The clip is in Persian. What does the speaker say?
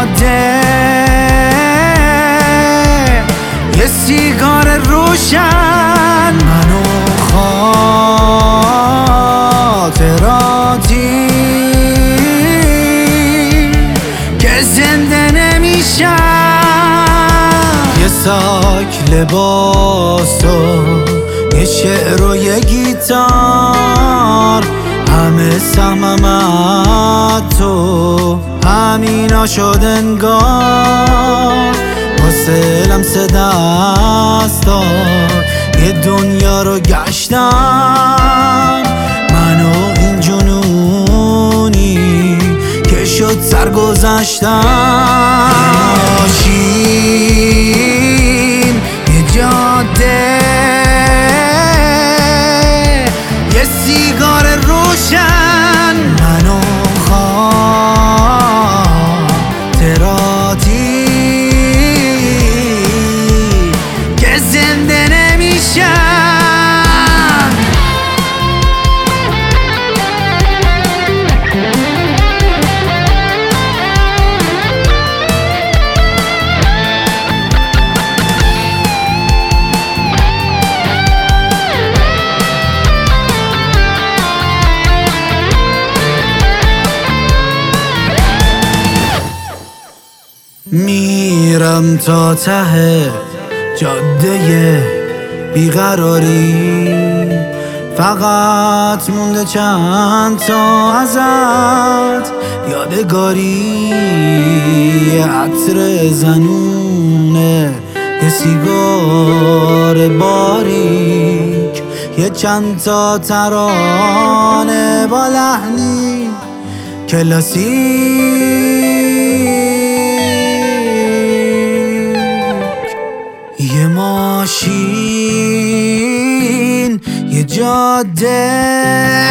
جاده، یه سیگار روشن، من و خاطراتی که زنده نمیشن. یه ساک لباس و یه شعر و یه گیتار، همه سهمم از تو همینا شد انگار. واسه لمس دست داد یه دنیا رو گشتم، من و این جنونی که شد سرگذشتم. ماشین یه جاده، یه سیگار روشن، من و خاطراتی که زنده نمیشن. میرم تا ته جاده بیقراری، فقط مونده چند تا ازت یادگاری. عطر زنونه، یه سیگار باریک، یه چند تا ترانه با لحنی کلاسیک. یه ماشین یه جاده،